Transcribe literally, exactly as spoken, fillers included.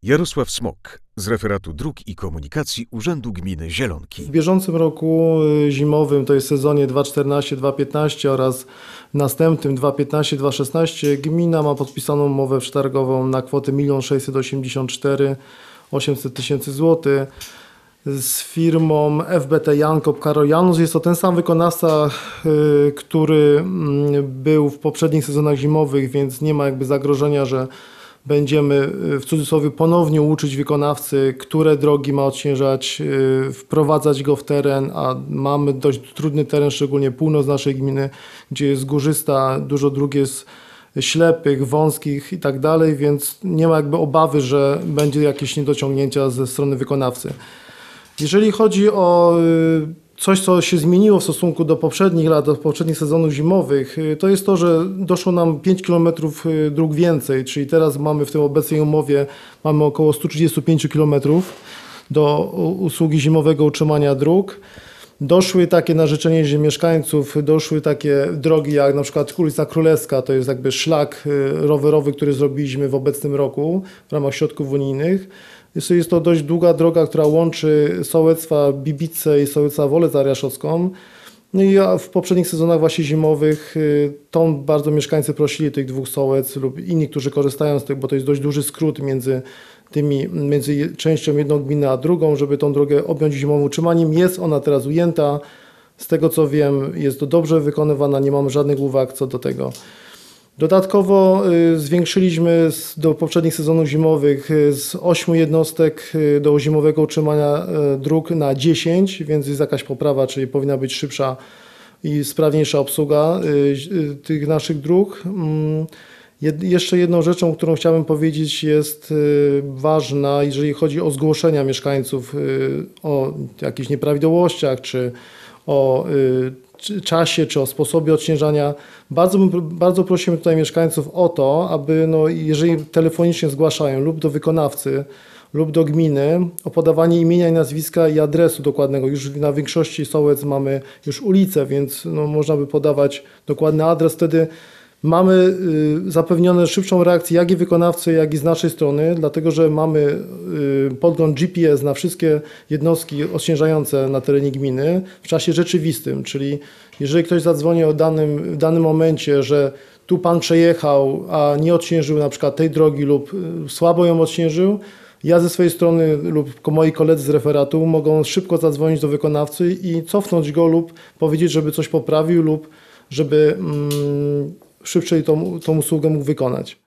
Jarosław Smok z Referatu Dróg i Komunikacji Urzędu Gminy Zielonki. W bieżącym roku zimowym, to jest sezonie dwa tysiące czternasty dwa tysiące piętnaście oraz następnym dwa tysiące piętnaście dwa tysiące szesnaście gmina ma podpisaną umowę przetargową na kwotę jeden sześćset osiemdziesiąt cztery osiemset tysięcy złotych z firmą F B T Jankop Karol Janus. Jest to ten sam wykonawca, który był w poprzednich sezonach zimowych, więc nie ma jakby zagrożenia, że będziemy w cudzysłowie ponownie uczyć wykonawcy, które drogi ma odśnieżać, wprowadzać go w teren, a mamy dość trudny teren, szczególnie północ naszej gminy, gdzie jest górzysta, dużo dróg jest ślepych, wąskich i tak dalej, więc nie ma jakby obawy, że będzie jakieś niedociągnięcia ze strony wykonawcy. Jeżeli chodzi o coś, co się zmieniło w stosunku do poprzednich lat, do poprzednich sezonów zimowych, to jest to, że doszło nam pięć kilometrów dróg więcej, czyli teraz mamy w tej obecnej umowie mamy około sto trzydzieści pięć kilometrów do usługi zimowego utrzymania dróg. Doszły takie na życzenie mieszkańców, doszły takie drogi jak na przykład ulica Królewska, to jest jakby szlak rowerowy, który zrobiliśmy w obecnym roku w ramach środków unijnych. Jest to dość długa droga, która łączy Sołectwa Bibice i Sołectwa Wolę Zariaszowską. No i w poprzednich sezonach właśnie zimowych tą bardzo mieszkańcy prosili tych dwóch sołectw lub inni, którzy korzystają z tych, bo to jest dość duży skrót między tymi, między częścią jedną gminy a drugą, żeby tą drogę objąć zimowym utrzymaniem. Jest ona teraz ujęta. Z tego co wiem, jest to dobrze wykonywana, nie mamy żadnych uwag co do tego. Dodatkowo y, zwiększyliśmy z, do poprzednich sezonów zimowych y, z ośmiu jednostek y, do zimowego utrzymania y, dróg na dziesięć, więc jest jakaś poprawa, czyli powinna być szybsza i sprawniejsza obsługa y, y, tych naszych dróg. Y, jed, jeszcze jedną rzeczą, którą chciałbym powiedzieć, jest y, ważna, jeżeli chodzi o zgłoszenia mieszkańców y, o jakichś nieprawidłowościach czy o y, czasie czy o sposobie odśnieżania. Bardzo, bardzo prosimy tutaj mieszkańców o to, aby no, jeżeli telefonicznie zgłaszają lub do wykonawcy, lub do gminy, o podawanie imienia i nazwiska i adresu dokładnego. Już na większości sołectw mamy już ulicę, więc no, można by podawać dokładny adres. Wtedy mamy y, zapewnione szybszą reakcję jak i wykonawcy, jak i z naszej strony, dlatego że mamy y, podgląd G P S na wszystkie jednostki odśnieżające na terenie gminy w czasie rzeczywistym, czyli jeżeli ktoś zadzwoni o danym, w danym momencie, że tu pan przejechał, a nie odśnieżył na przykład tej drogi lub y, słabo ją odśnieżył, ja ze swojej strony lub moi koledzy z referatu mogą szybko zadzwonić do wykonawcy i cofnąć go lub powiedzieć, żeby coś poprawił lub żeby mm, szybciej tą, tą usługę mógł wykonać.